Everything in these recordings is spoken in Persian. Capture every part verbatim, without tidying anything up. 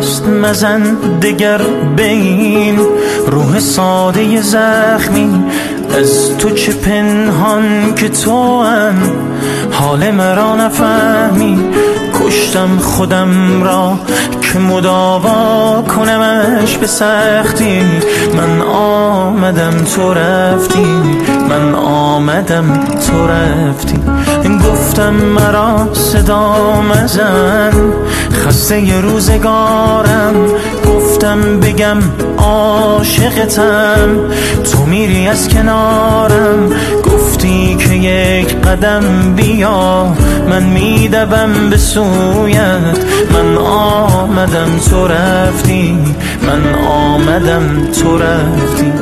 دست مزن دگر به این روح ساده زخمی. از تو چه پنهان که تو هم حال مرا نفهمی. کشتم خودم را که مداوا کنمش به سختی. من آمدم تو رفتی، من آمدم تو رفتی. گفتم مرا صدا مزن خسته ی روزگارم. گفتم بگم عاشقتم تو میری از کنارم. گفتی که یک قدم بیا من میدوم به سویت. من آمدم تو رفتی، من آمدم تو رفتی.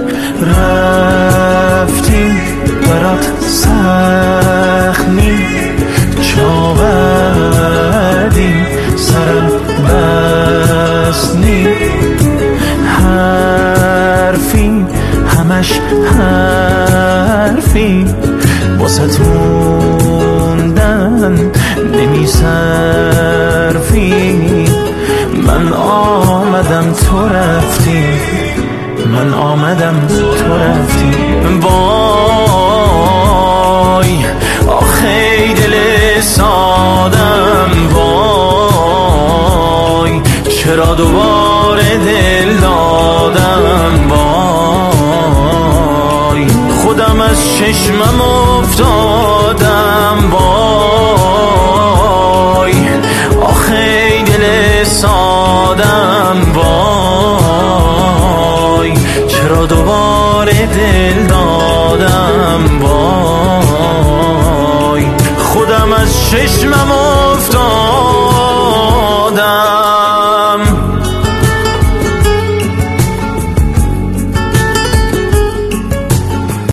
رفتی برات سخمی چاودی سرم بسنی. حرفی همش حرفی واسه موندن نمی صرفی. من آمدم تو رفتی، من آمدم تو رفتی. وای آخی دل سادم، وای چرا دوباره دل دادم. وای خودم از چشمم افتادم. وای آخی دل سادم، وای چرا دوباره دل دادم. وای خودم از چشمم